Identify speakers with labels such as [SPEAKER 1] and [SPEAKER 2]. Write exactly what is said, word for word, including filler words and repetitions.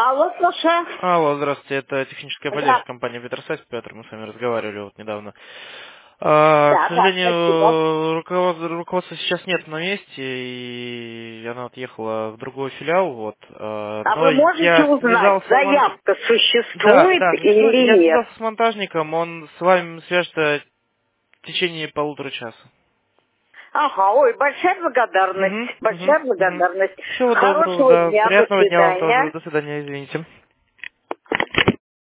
[SPEAKER 1] Алло, слушаю.
[SPEAKER 2] Алло, здравствуйте, это техническая поддержка
[SPEAKER 1] Да,
[SPEAKER 2] компании Витерсайз, Петр, мы с вами разговаривали вот недавно. А, к
[SPEAKER 1] да, да, спасибо.
[SPEAKER 2] сожалению, руководства, руководства сейчас нет на месте, и она отъехала в другой филиал, вот. А,
[SPEAKER 1] А
[SPEAKER 2] но
[SPEAKER 1] вы можете
[SPEAKER 2] я
[SPEAKER 1] узнать,
[SPEAKER 2] связался, мон-
[SPEAKER 1] заявка
[SPEAKER 2] да,
[SPEAKER 1] существует
[SPEAKER 2] да, ну,
[SPEAKER 1] или
[SPEAKER 2] я
[SPEAKER 1] нет?
[SPEAKER 2] связался с монтажником, он с вами свяжется в течение полутора часа.
[SPEAKER 1] Ага, ой, большая благодарность,
[SPEAKER 2] Угу, угу,
[SPEAKER 1] большая
[SPEAKER 2] угу.
[SPEAKER 1] благодарность.
[SPEAKER 2] Всего доброго,
[SPEAKER 1] Хорошего
[SPEAKER 2] да,
[SPEAKER 1] дня, до
[SPEAKER 2] приятного дня вам тоже,
[SPEAKER 1] свидания.
[SPEAKER 2] до свидания, извините.